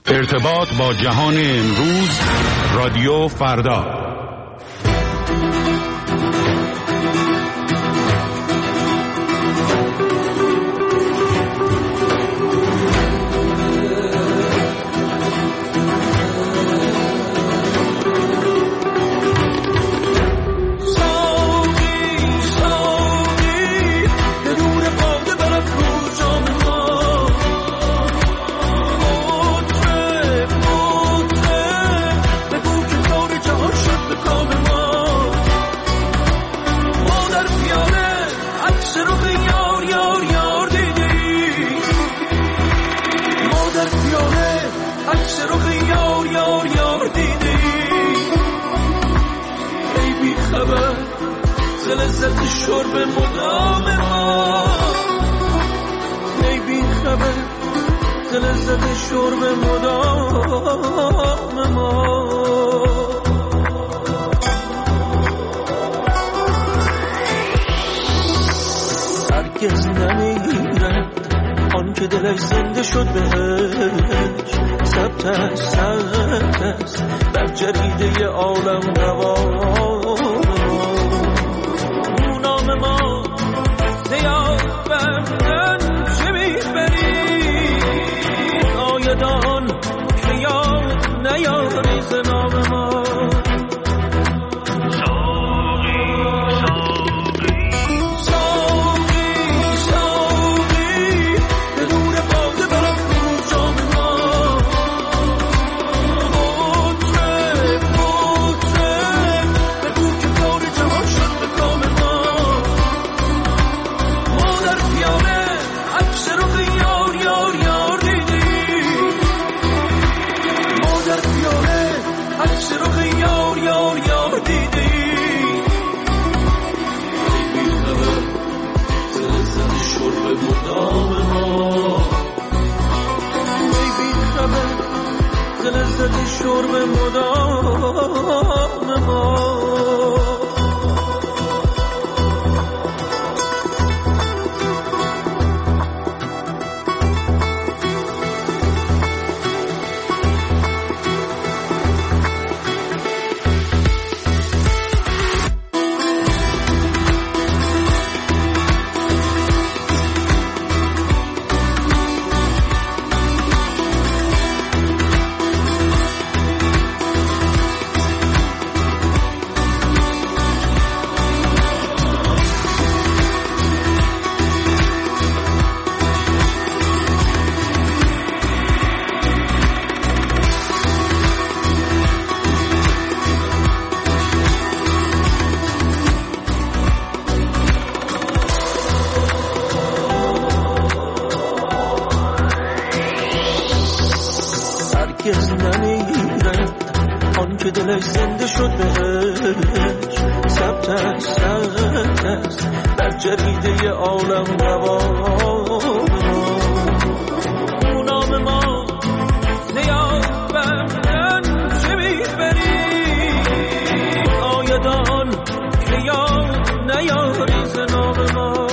ارتباط با جهان امروز، رادیو فردا. لذت شرب مدام ما ای بی خبر لذت شرب مدام ما هرگز نمیرد آن که دلش زنده شد بهش ثبت است در جریده عالم روان ما زیاد بردن چه میبری آیدان که یاد نیاری زنام ما شرب مدام ما هرگز نمیرد آن که دلش زنده شد بهش ثبت است در جریده عالم روان نام ما زیاد بردن چه میبری آیدان که یاد نیاری زنام ما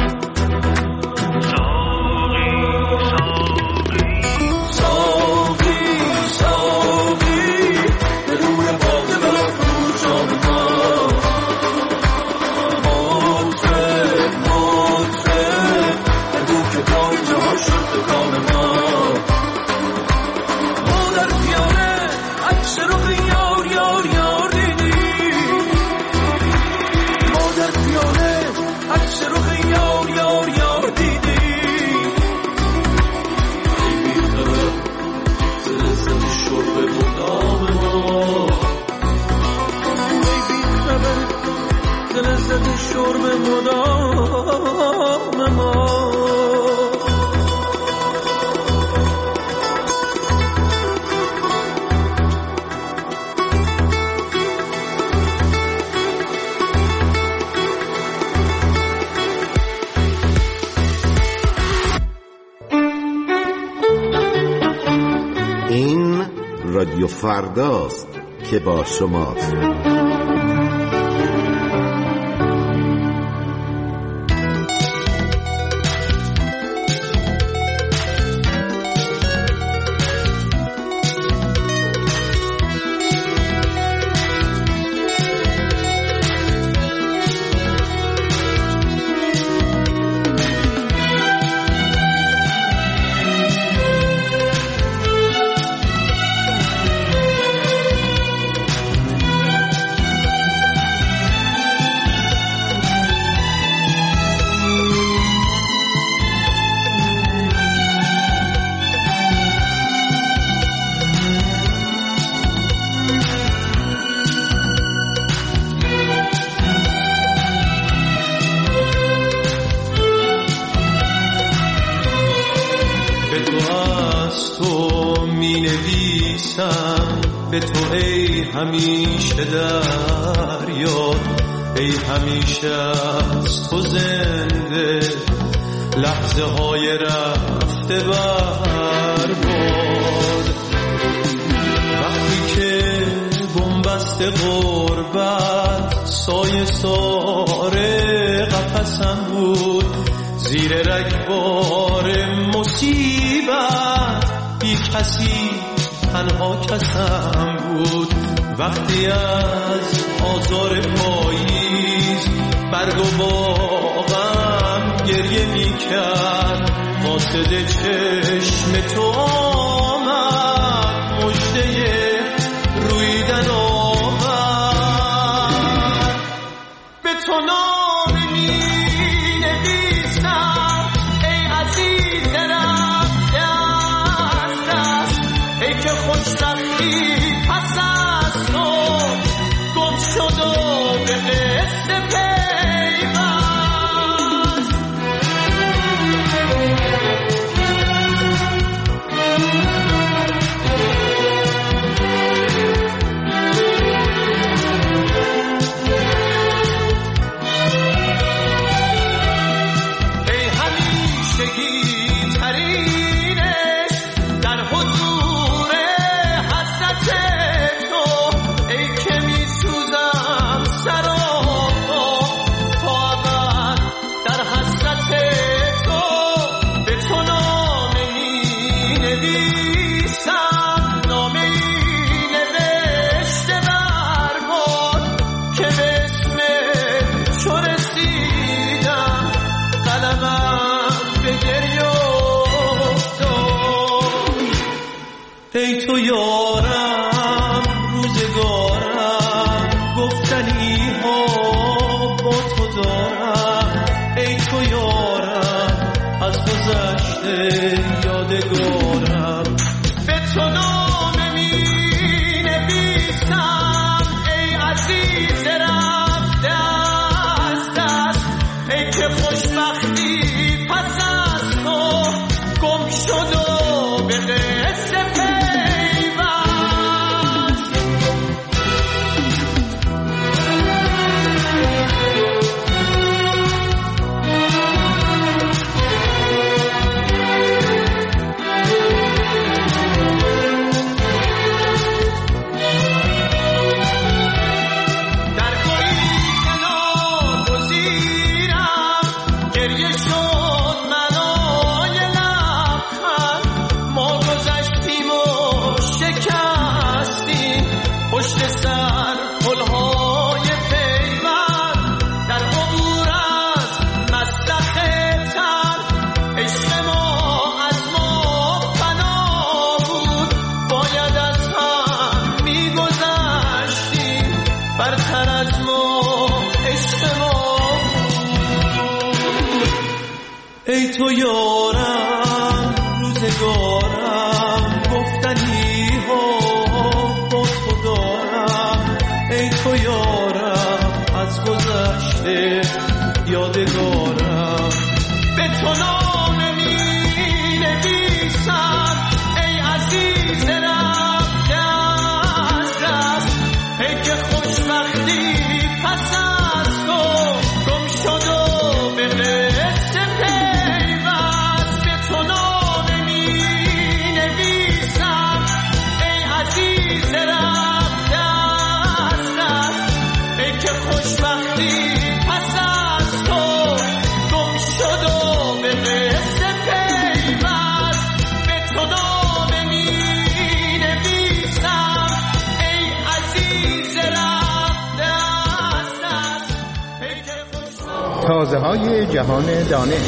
شرب مدام ما این رادیو فرداست که با شماست. از تو می نویسم به تو ای همیشه در یاد، ای همیشه از تو زنده لحظه های رفته برباد. وقتی که بنبست غربت سایه ساره قفسم بود، زیر رگبار مصیبت بی کسی تنها کسم بود. وقتی از آزار پاییز برگ و باغم گریه می کرد، قاصد چشم تو آمد مژده رویدن آمد. به تو نام می نویسم ای عزیز رفته از دست، ای که خوشبختی پس از تو گم شد و به قصه پیوست. ای همیشگی ترینش در حضور حضرت تو، ای که می سوزم سراپا تا ابد در حسرت تو. به تو نامه می نویسم، نامه ای نوشته برباد که به اسم تو رسیدم، قلمم به گریه افتاد. ای تو یارم روزگارم، گفتنی ها با تو دارم. ای تو یارم از گذشته یادگارم. به تو نامه می نویسم ای عزیز رفته از دست، ای که خوشبختی پس از تو گم شد و به قصه پیوست. در گویی که ناگزیرم گریه شد منای لبخند، ما گذشتیم و شکستیم پشت سر پلهای پیوند. در عبور از مسلخ تر عشق ما از ما فنا بود، باید از هم میگذشتیم برتر از ما عشق ما بود. ای تو یارم روزگارم، گفتنی ها با تو دارم. ای تو یارم از گذشته یادگارم. به تو نامه می نویسم ای عزیز رفته از دست، ای که خوشبختی پس از تو گم شد و به قصه پیوست. به تو نامه می نویسم ای عزیز رفته از دست، ای که خوشبختی پس از تو گم شد و به قصه پیوست. به تو نامه می نویسم ای عزیز رفته از دست، ای که خوشبختی. تازه های جهان دانش.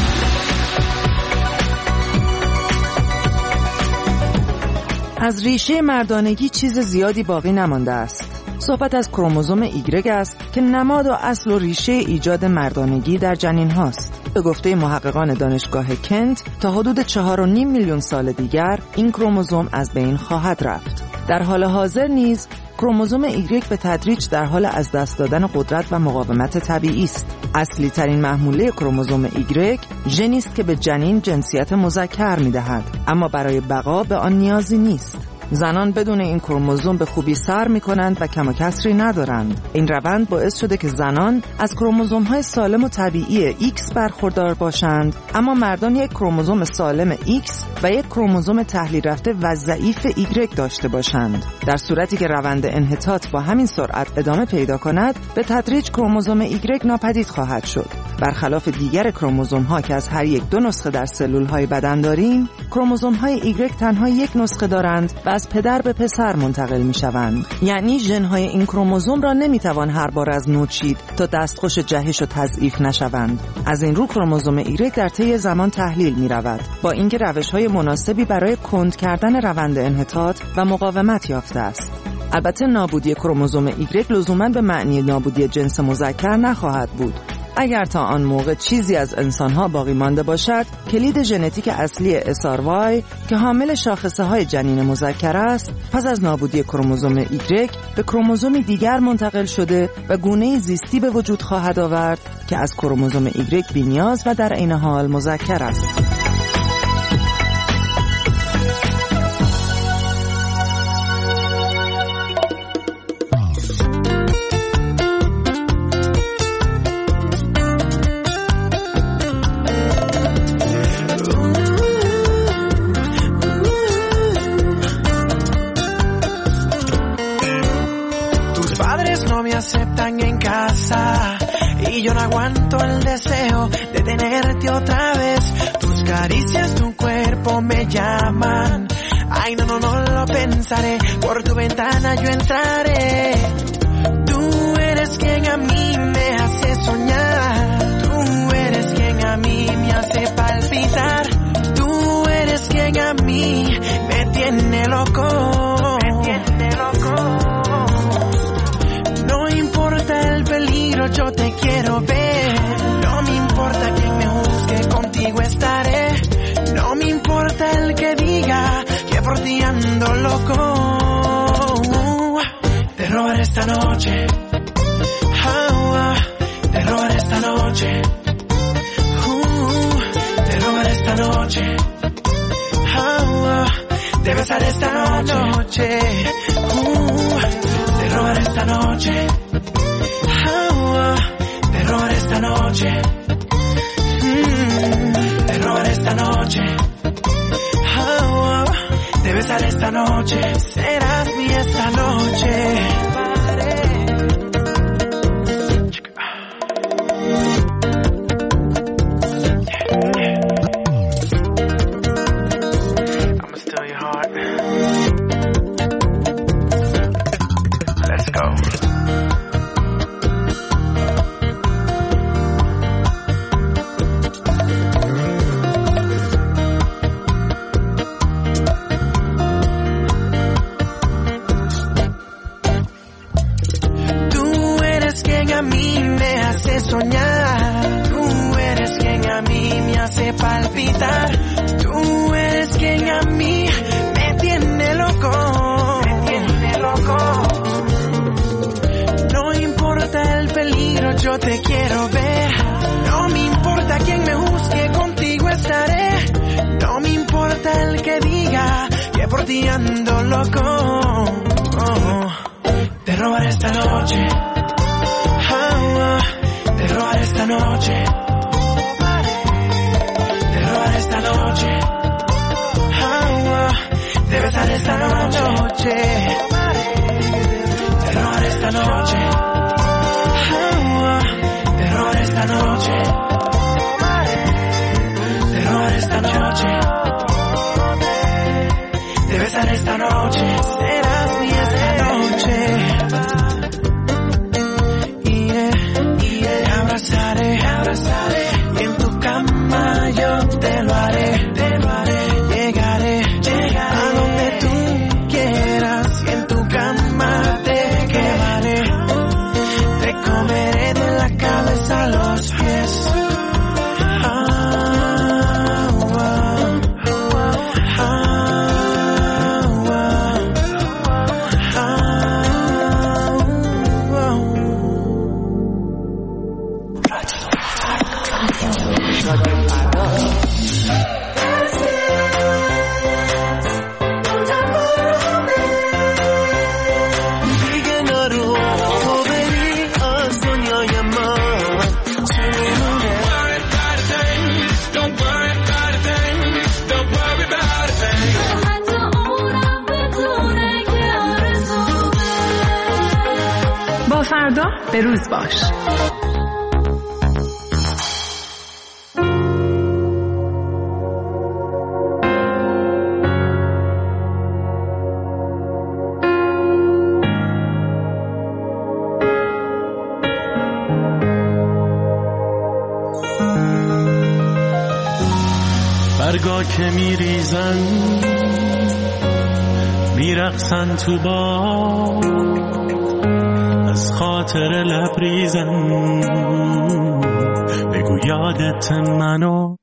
از ریشه مردانگی چیز زیادی باقی نمانده است. صحبت از کروموزوم ایگرگ است که نماد و اصل و ریشه ایجاد مردانگی در جنین هاست. به گفته محققان دانشگاه کنت تا حدود 4.5 میلیون سال دیگر این کروموزوم از بین خواهد رفت. در حال حاضر نیز کروموزوم ایگرگ به تدریج در حال از دست دادن قدرت و مقاومت طبیعی است. اصلی ترین محموله کروموزوم ایگرگ ژنی است که به جنین جنسیت مذکر می‌دهد، اما برای بقا به آن نیازی نیست. زنان بدون این کروموزوم به خوبی سر می‌کنند و کم و کسری ندارند. این روند باعث شده که زنان از کروموزوم‌های سالم و طبیعی X برخوردار باشند، اما مردان یک کروموزوم سالم X و یک کروموزوم تحلیل رفته و ضعیف Y داشته باشند. در صورتی که روند انحطاط با همین سرعت ادامه پیدا کند، به تدریج کروموزوم Y ناپدید خواهد شد. برخلاف دیگر کروموزوم‌ها که از هر یک 2 نسخه در سلول‌های بدن داریم، کروموزوم‌های Y تنها یک نسخه دارند و از پدر به پسر منتقل می‌شوند. یعنی ژن‌های این کروموزوم را نمی‌توان هر بار از نو چید تا دستخوش جهش و تضعیف نشوند. از این رو کروموزوم Y در طی زمان تحلیل می‌رود، با اینکه روش‌های مناسبی برای کند کردن روند انحطاط و مقاومت یافته است. البته نابودی کروموزوم Y لزوماً به معنی نابودی جنس مذکر نخواهد بود. اگر تا آن موقع چیزی از انسان‌ها باقی مانده باشد، کلید ژنتیک اصلی SRY که حامل شاخصه‌های جنین مذکر است، پس از نابودی کروموزوم Y به کروموزومی دیگر منتقل شده و گونه‌ای زیستی به وجود خواهد آورد که از کروموزوم Y بی‌نیاز و در عین حال مذکر است. Aceptan en casa y yo no aguanto el deseo de tenerte otra vez. Tus caricias, tu cuerpo me llaman. Ay, no, no, no lo pensaré. Por tu ventana yo entraré. Tú eres quien a mí me hace soñar. Tú eres quien a mí me hace palpitar. Tú eres quien a mí me tiene loco. Me tiene loco. No importa el peligro, yo te quiero ver. No me importa quien me juzgue, contigo estaré. No me importa el que diga que por ti ando loco. Te robaré esta noche. Te robaré esta noche. Te robaré esta noche. Te besaré esta noche. Te robaré esta noche. Te robaré esta noche. Te robaré esta noche. Te besaré esta noche. Serás mi esta noche. I'ma steal your heart. Let's go. Soñar, tú eres quien a mí me hace palpitar, tú eres quien a mí me tiene loco, me tiene loco. No importa el peligro, yo te quiero ver. No me importa quien me juzgue, contigo estaré. No me importa el que diga que por ti ando loco. Te robaré esta noche. Te robaré esta noche. Te robaré esta noche. Te besaré esta noche. Te robaré esta noche. Te robaré esta noche. Te robaré esta noche. Te besaré esta noche. Serás mi esta noche. Abrazaré, y en tu cama yo te lo haré, llegaré a donde tú quieras, y en tu cama te quedaré, te comeré de la cabeza a los pies. تا فردا به روز باش. برگا که میریزن میرقصن تو باد، از خاطر لبریزن بگو یادت منو،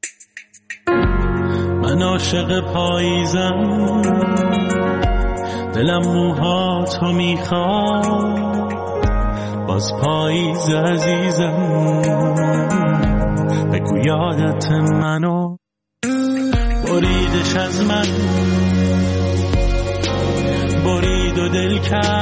من عاشق پاییزم، دلم موهاتو میخواد، باز پاییز عزیزم بگو یادت منو. بریدش از من برید و دل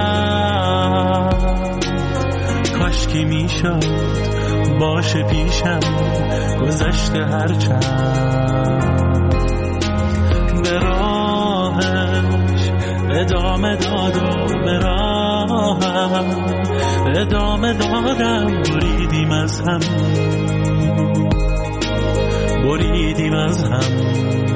کرد، کاشکی میشد باشه پیشم گذشته هرچند، به راهش ادامه داد و به راهم ادامه دادم، بریدیم از هم بریدیم از هم.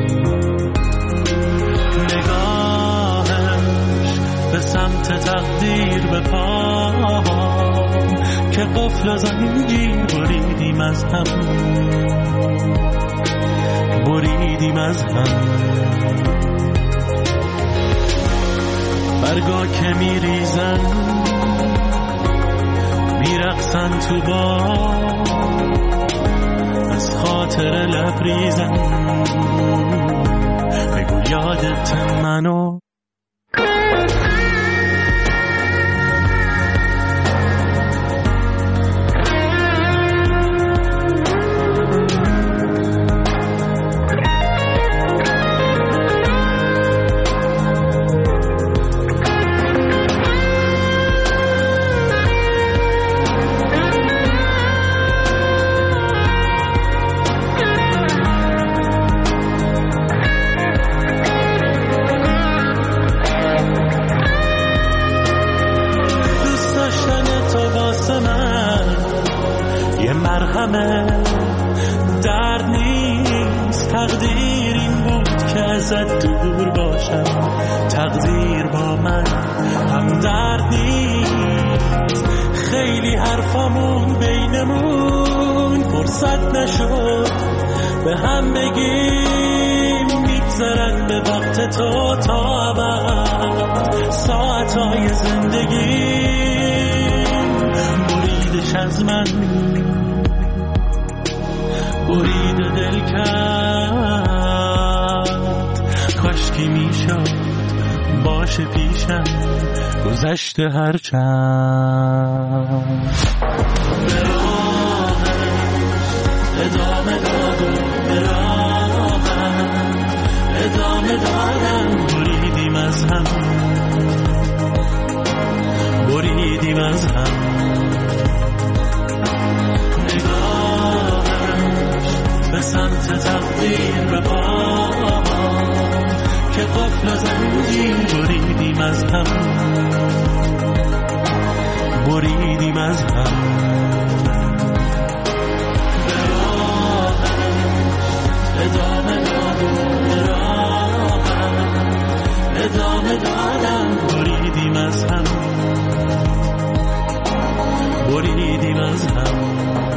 نگاهش به سمت تقدیر به پا که قفل و زنجیر، بریدیم از هم بریدیم از هم. برگا که میریزن میرقصن تو باد، از خاطر لبریزن بگو یادت منو. درد نیست، تقدیر این بود که ازت دور باشم، تقدیر با من هم درد نیست. خیلی حرفامون بینمون فرصت نشد به هم بگیم، میگذرن به وقت تو تا ابد ساعتهای زندگی. بریدش از من برید و دل کرد، کاشکی میشد باشه پیشم گذشته هرچند، به راهش ادامه داد و به راهم ادامه دادم، بریدیم از هم بریدیم از هم. به سمت تقدیر به پا که قفل زنجیر، بریدیم از هم بریدیم از هم. به راهش ادامه داد و به راهم ادامه دادم، بریدیم از هم بریدیم از هم.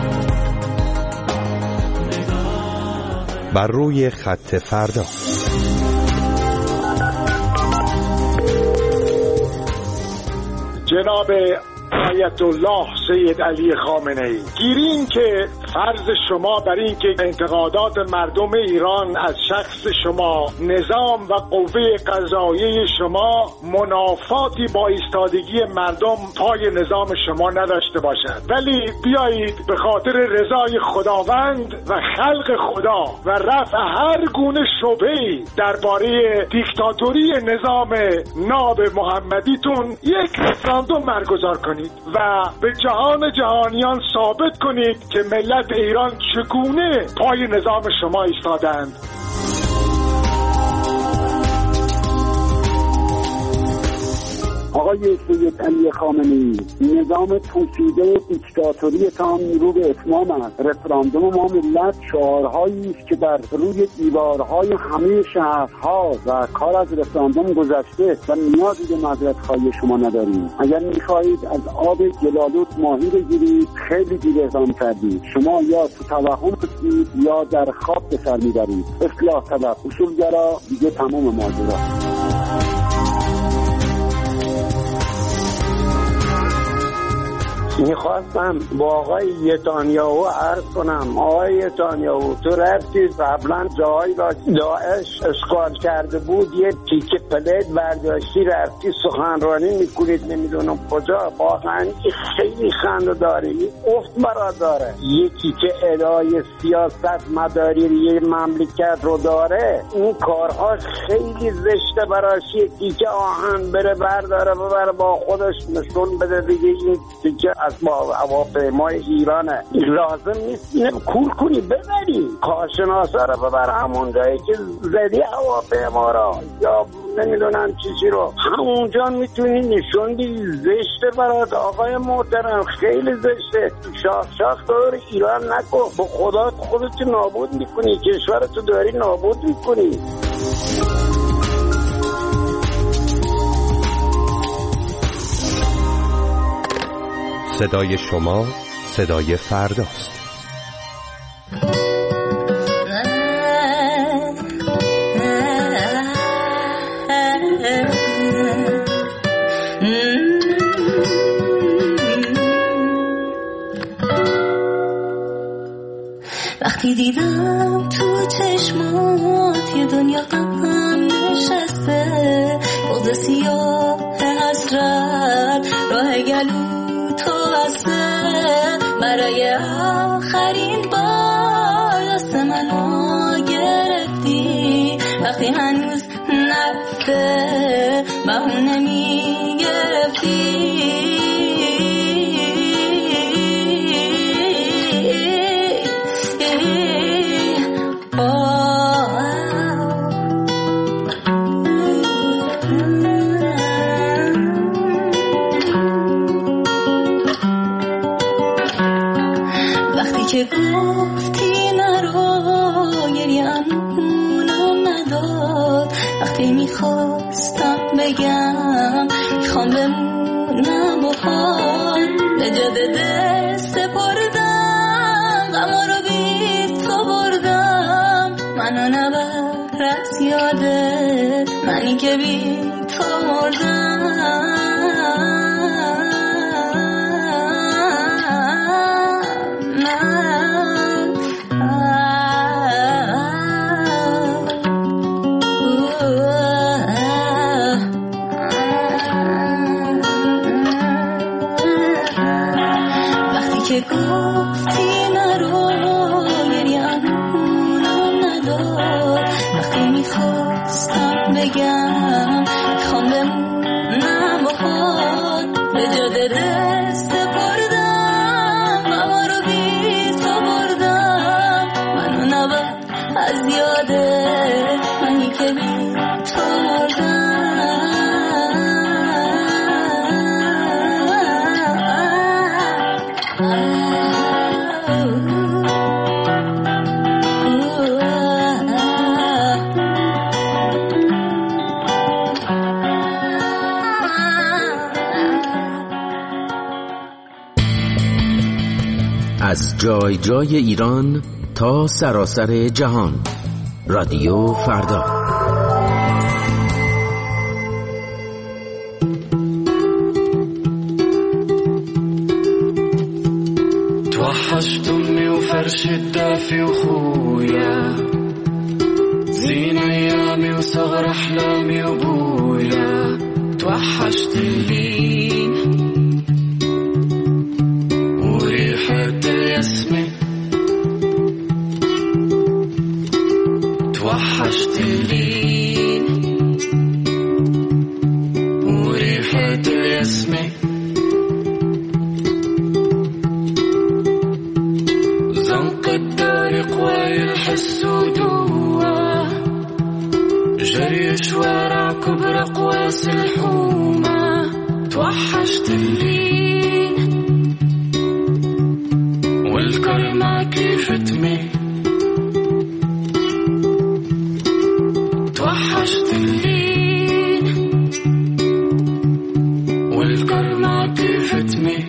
بر روی خط فردا. جناب آیت الله سید علی خامنه‌ای، گیرین که فرض شما بر این که انتقادات مردم ایران از شخص شما، نظام و قوه قضاییه شما منافاتی با ایستادگی مردم پای نظام شما نداشته باشد، ولی بیایید به خاطر رضای خداوند و خلق خدا و رفع هر گونه شبهه‌ای درباره دیکتاتوری نظام ناب محمدیتون یک رفراندوم برگزار کنید و به جهان جهانیان ثابت کنید که ملت ایران چگونه پای نظام شما ایستادند. آقای سید علی خامنه‌ای، نظام توسیده دیکتاتوریتان رو به اتمام است. رفراندوم ما ملت شعارهایی است که بر روی دیوارهای همه شهرها و کار از رفراندوم گذشته و نیازی به معذرت‌خواهی شما نداریم. اگر می‌خواهید از آب گلالود ماهی بگیرید خیلی دیر اقدام کردید. شما یا تو توهم هستید یا در خواب به سر میبرید. اصلاح طلب، اصولگرا، دیگه تمام ماجرا. میخواستم با آقای نتانیاهو عرض کنم، آقای نتانیاهو تو رفتی قبلا جایی را داعش اشغال کرده بود یه تیکه پلیت برداشتی رفتی سخنرانی میکنید نمیدونم کجا، واقعا خیلی خنده داری افت برا داره. یکی که ادای سیاست مداری یه مملکت رو داره این کارها خیلی زشته براش. یکی که آهن بره برداره ببره با خودش نشون بده دیگه این تیکه از با هواپیمای ایرانه، لازم نیست اینه کول کنی ببری کارشناسا رو ببر همون جایی که زدی هواپیما را یا نمیدونم چیزی رو همونجا میتونی نشون بدی. زشته برات آقای محترم، خیلی زشته. شاخ دور ایران نکن، با خدا خودت نابود میکنی، کشورتو داری نابود میکنی. صدای شما صدای فرداست. وقتی دیدم تو چشمات یه دنیا غم نشسته، بغض سیاه حسرت راه گلو تو بسته، برای آخرین بار دست منو گرفتی، وقتی هنوز نرفته بهونه میگرفتی. که گفتی نرو گریه‌مونم نداد، وقتی میخواستم بگم میخوام بمونم با حال، به جاده دست سپردم غما رو بی تو بردم، منو نبر از یادت منی که بی تو مردم. که گفتی نرو گریه‌مونم نداد، وقتی میخواستم بگم میخوام بمونم با خود، به جاده دست بردم غما رو بی تو بردم، منو نبر از یادت منی که بی تو مردم. از جای جای ایران تا سراسر جهان، رادیو فردا. توحشت أمي وفرش الدافي وخويا، زين أيامي وصغر أحلامي وبويا، توحشت اللين وريحة الياسمين، توحشت اللين وريحة الياسمين، زنق الطريق ويلحس جوا، جري شوارع كبر قواس الحومة، توحشت اللين والكرمة كيف تميل. توحشت اللين والكرمة كيف تميل.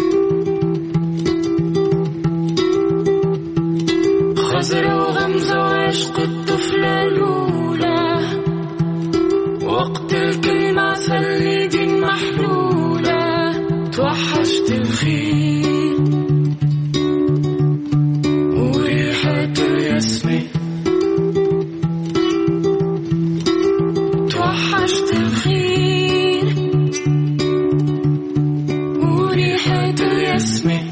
خزرة وغمزة وعشق الطفلة الأولى، وقت الكلمة سلي دين محلولة. توحشت الخيل وريحة الياسمين. توحشت الخيل وريحة الياسمين.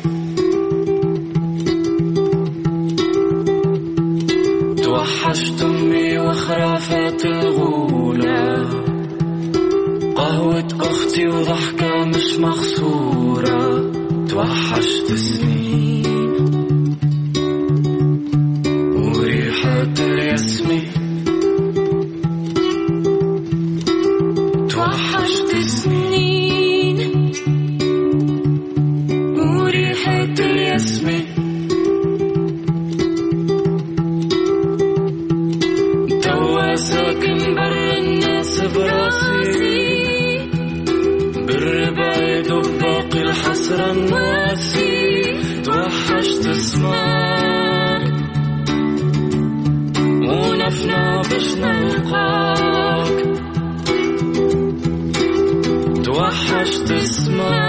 توحشت أمي وخرافات الغولة، قهوة أختي وضحكة مش مخسورة. توحشت سنين وريحة الياسمين. توحشت سنين وريحة الياسمين. توا ساكن بر الناس براسي، بالربايد وباقي الحسرة الناسي. توحشت اسمك ونفنا باش نلقاك. توحشت اسمك